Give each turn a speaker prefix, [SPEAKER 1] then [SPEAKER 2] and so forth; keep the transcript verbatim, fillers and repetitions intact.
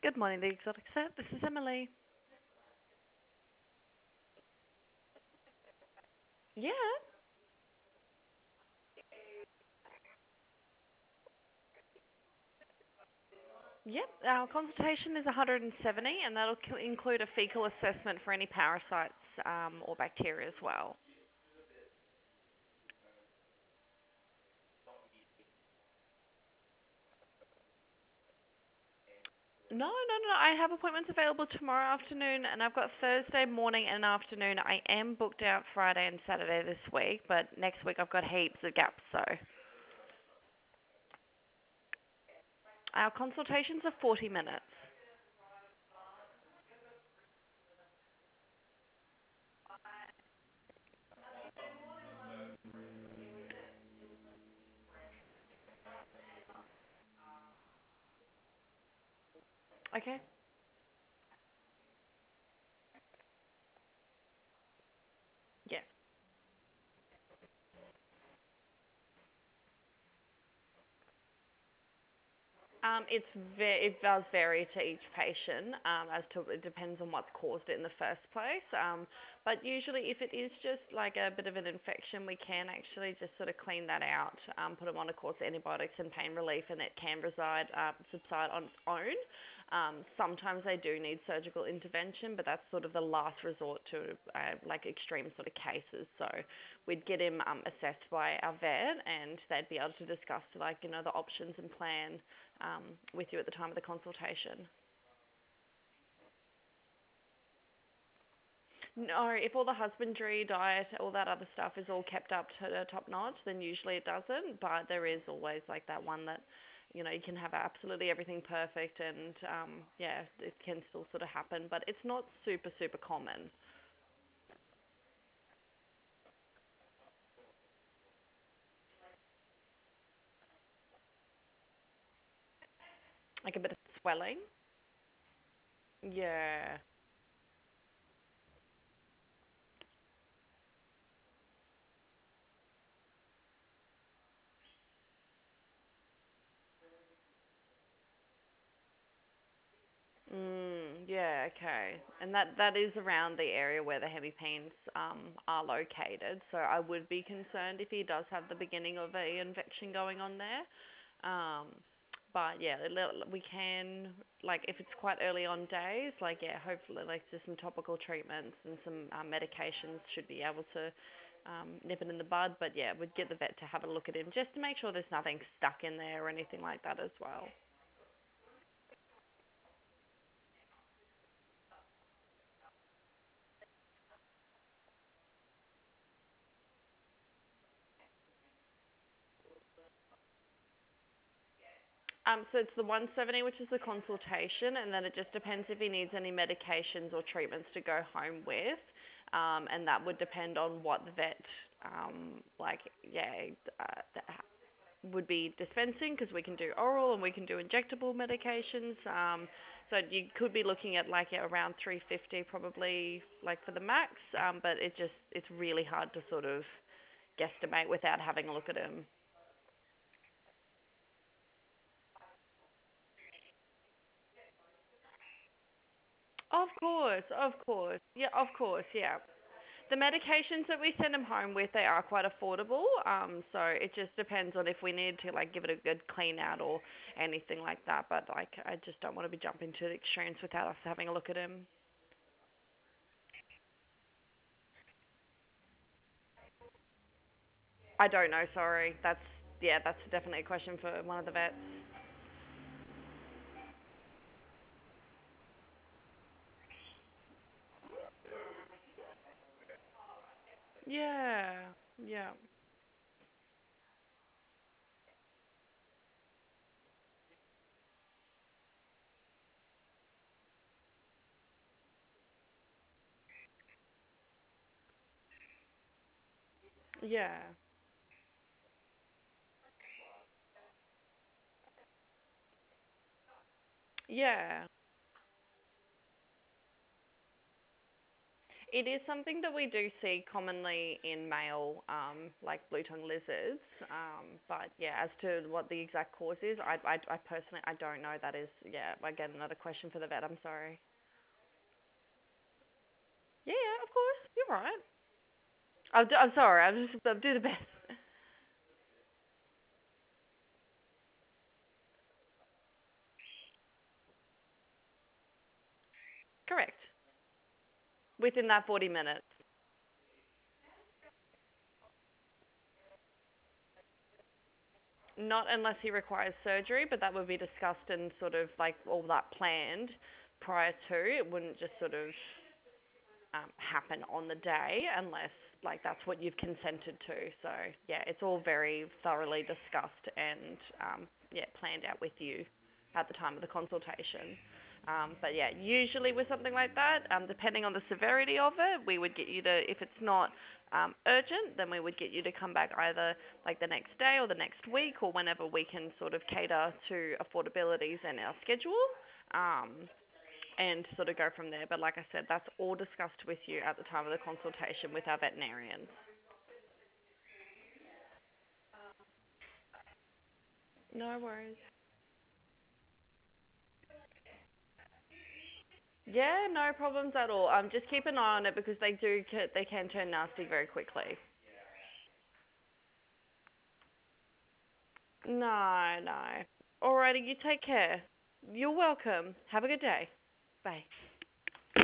[SPEAKER 1] Good morning, the exotic set. This is Emily. Yeah. Yep. Our consultation is one hundred seventy, and that'll c- include a fecal assessment for any parasites um, or bacteria as well. No, no, no. I have appointments available tomorrow afternoon, and I've got Thursday morning and afternoon. I am booked out Friday and Saturday this week, but next week I've got heaps of gaps. So our consultations are forty minutes. Okay. Yeah. Um, it's ve- it does vary to each patient um, as to it depends on what's caused it in the first place. Um, but usually, if it is just like a bit of an infection, we can actually just sort of clean that out, um, put them on a course of antibiotics and pain relief, and it can reside uh, subside on its own. Um, sometimes they do need surgical intervention, but that's sort of the last resort to uh, like extreme sort of cases. So we'd get him um, assessed by our vet, and they'd be able to discuss like you know the options and plan um, with you at the time of the consultation. No, if all the husbandry, diet, all that other stuff is all kept up to the top notch, then usually it doesn't. But there is always like that one that, you know, you can have absolutely everything perfect, and um, yeah, it can still sort of happen. But it's not super super common. Like a bit of swelling. Yeah. Mm, yeah, okay. And that that is around the area where the heavy pains um, are located. So I would be concerned if he does have the beginning of a infection going on there. Um, but yeah, le- we can like if it's quite early on days, like yeah, hopefully like just some topical treatments and some um, medications should be able to um, nip it in the bud. But yeah, we'd get the vet to have a look at him just to make sure there's nothing stuck in there or anything like that as well. Um, so it's the one seventy, which is the consultation, and then it just depends if he needs any medications or treatments to go home with, um, and that would depend on what the vet, um, like, yeah, uh, would be dispensing because we can do oral and we can do injectable medications. Um, so you could be looking at like yeah, around three fifty probably, like for the max, um, but it just it's really hard to sort of guesstimate without having a look at him. Of course, of course. Yeah, of course, yeah. The medications that we send them home with, they are quite affordable. Um, so it just depends on if we need to like give it a good clean out or anything like that. But like, I just don't want to be jumping to the extremes without us having a look at him. I don't know. Sorry. That's yeah. That's definitely a question for one of the vets. Yeah. Yeah. Yeah. Yeah. It is something that we do see commonly in male, um, like blue tongue lizards. Um, but yeah, as to what the exact cause is, I, I, I personally I don't know. That is, yeah, again another question for the vet. I'm sorry. Yeah, yeah, of course. You're right. I'll do, I'm sorry. I'll just I'll do the best. Correct. Within that forty minutes. Not unless he requires surgery, but that would be discussed and sort of like all that planned prior to. It wouldn't just sort of um, happen on the day unless like that's what you've consented to. So yeah, it's all very thoroughly discussed and um, yeah planned out with you at the time of the consultation. Um, but yeah, usually with something like that, um, depending on the severity of it, we would get you to, if it's not um, urgent, then we would get you to come back either like the next day or the next week or whenever we can sort of cater to affordabilities and our schedule. Um, and sort of go from there. But like I said, that's all discussed with you at the time of the consultation with our veterinarians. No worries. Yeah, no problems at all. Um, just keep an eye on it because they do ca- they can turn nasty very quickly. No, no. Alrighty, you take care. You're welcome. Have a good day. Bye.